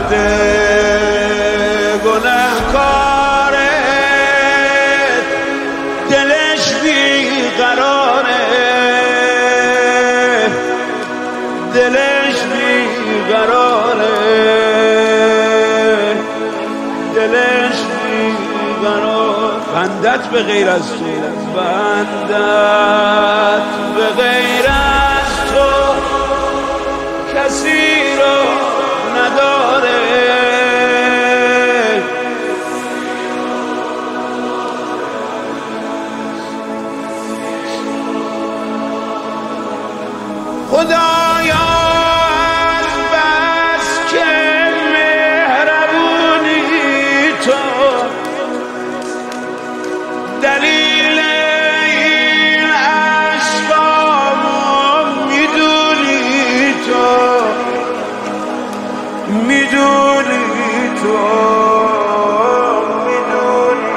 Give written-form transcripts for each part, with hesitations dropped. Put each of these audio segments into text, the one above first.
گنهکاره دلش بیقراره دلش بیقراره دلش بیقرار بندت به غیر از تو بندت به غیر از تو کسی رو نداره خدایا از بس که مهربونی تو دلیل این عشقامو میدونی تو میدونی تو میدونی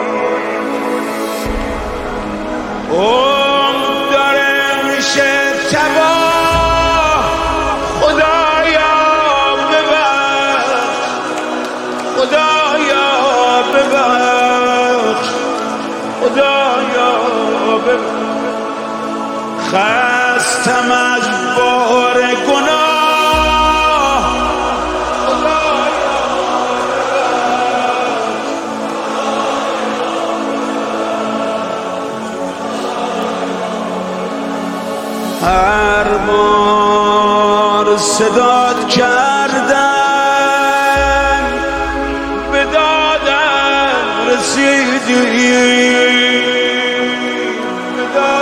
اون داره میشه تباه خدایا ببخش خدایا ببخش خدایا ببخش خستم از بار گناه خدایا هر بار صدات کردن به دادم رسیدی به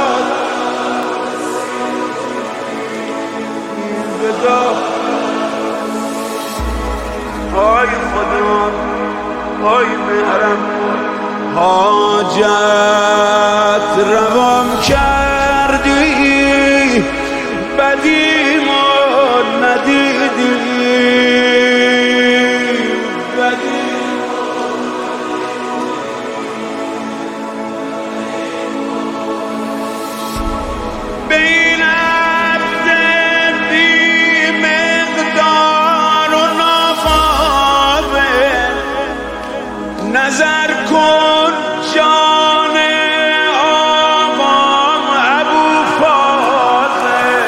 دادم آی خدا آی مهرم حاجت روام کردی بدیمو ندیدی به این عبد بی مقدار و نافاقه نظر کن جان آقام ابو فاضل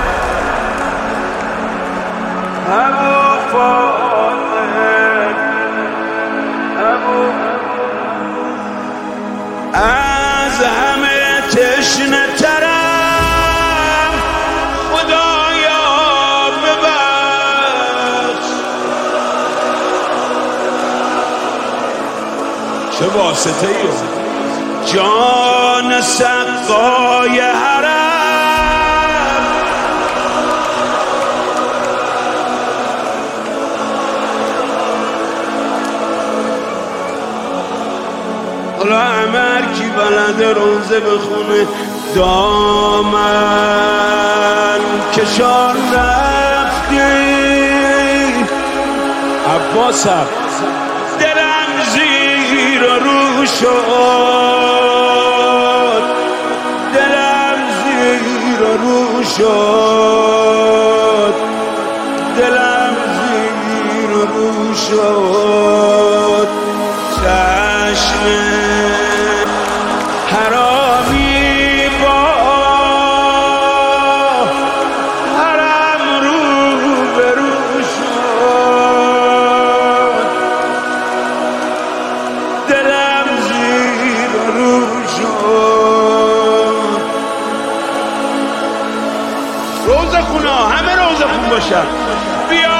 از همه تشنه ترم خدایا ببخش چه واسطه ای جان سقای حرم حالا عمر کی بلده روزه بخونه دامن کشان رفتی عباسم دلم زیر و رو شد دلم زیر و رو شد دلم زیر و رو شد چشم حرامی با حرم رو به رو شد دلم زیر رو شد روزه خونا همه روزه خون باشن بیا